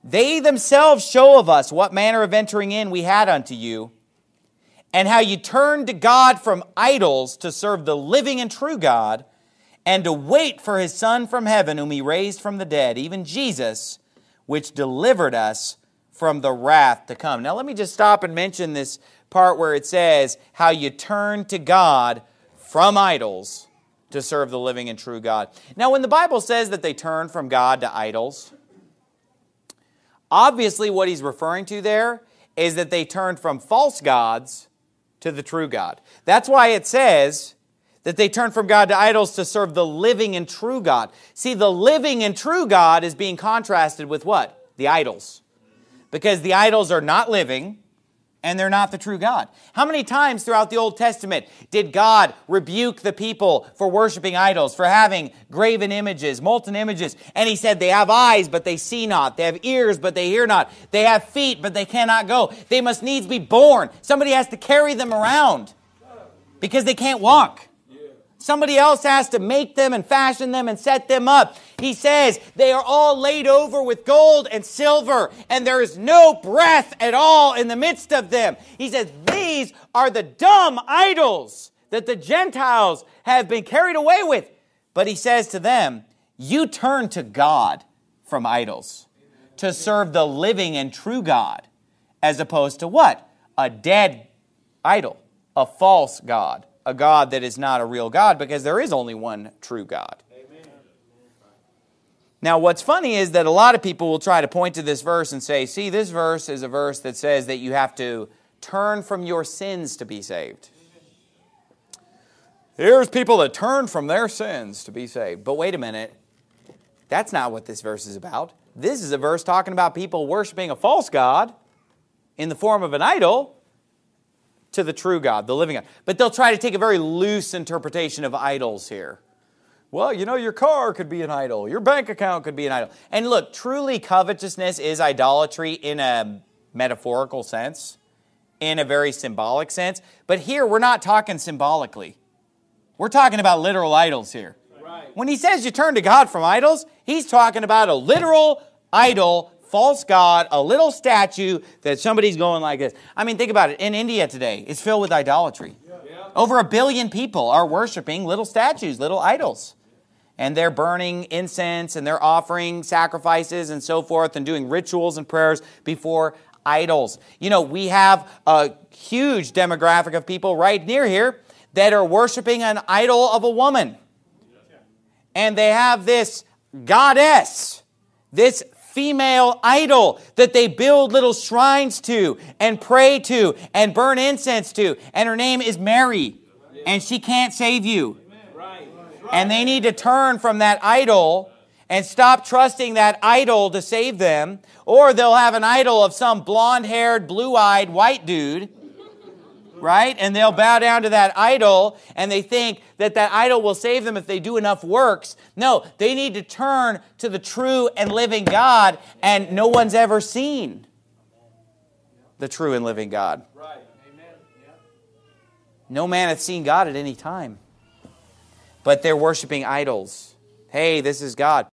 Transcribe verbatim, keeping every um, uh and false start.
They themselves show of us what manner of entering in we had unto you, and how you turned to God from idols to serve the living and true God, and to wait for His Son from heaven, whom He raised from the dead, even Jesus, which delivered us from the wrath to come. Now let me just stop and mention this part where it says, how you turn to God from idols to serve the living and true God. Now when the Bible says that they turn from God to idols, obviously what he's referring to there is that they turned from false gods to the true God. That's why it says that they turned from God to idols to serve the living and true God. See, the living and true God is being contrasted with what? The idols. Because the idols are not living, and they're not the true God. How many times throughout the Old Testament did God rebuke the people for worshiping idols, for having graven images, molten images? And He said, they have eyes, but they see not. They have ears, but they hear not. They have feet, but they cannot go. They must needs be born. Somebody has to carry them around because they can't walk. Somebody else has to make them and fashion them and set them up. He says they are all laid over with gold and silver, and there is no breath at all in the midst of them. He says these are the dumb idols that the Gentiles have been carried away with. But He says to them, you turn to God from idols to serve the living and true God, as opposed to what? A dead idol, a false God. A God that is not a real God, because there is only one true God. Amen. Now, what's funny is that a lot of people will try to point to this verse and say, see, this verse is a verse that says that you have to turn from your sins to be saved. Here's people that turn from their sins to be saved. But wait a minute. That's not what this verse is about. This is a verse talking about people worshiping a false God in the form of an idol to the true God, the living God. But they'll try to take a very loose interpretation of idols here. Well, you know, your car could be an idol. Your bank account could be an idol. And look, truly covetousness is idolatry in a metaphorical sense, in a very symbolic sense. But here, we're not talking symbolically. We're talking about literal idols here. Right. When he says you turn to God from idols, he's talking about a literal idol, false god, a little statue that somebody's going like this. I mean, think about it. In India today, it's filled with idolatry. Yeah. Over a billion people are worshiping little statues, little idols. And they're burning incense and they're offering sacrifices and so forth and doing rituals and prayers before idols. You know, we have a huge demographic of people right near here that are worshiping an idol of a woman. And they have this goddess, this female idol that they build little shrines to and pray to and burn incense to. And her name is Mary. And she can't save you. And they need to turn from that idol and stop trusting that idol to save them. Or they'll have an idol of some blonde-haired, blue-eyed white dude. Right? And they'll bow down to that idol and they think that that idol will save them if they do enough works. No, they need to turn to the true and living God, and no one's ever seen the true and living God. Right. Amen. No man hath seen God at any time. But they're worshiping idols. Hey, this is God.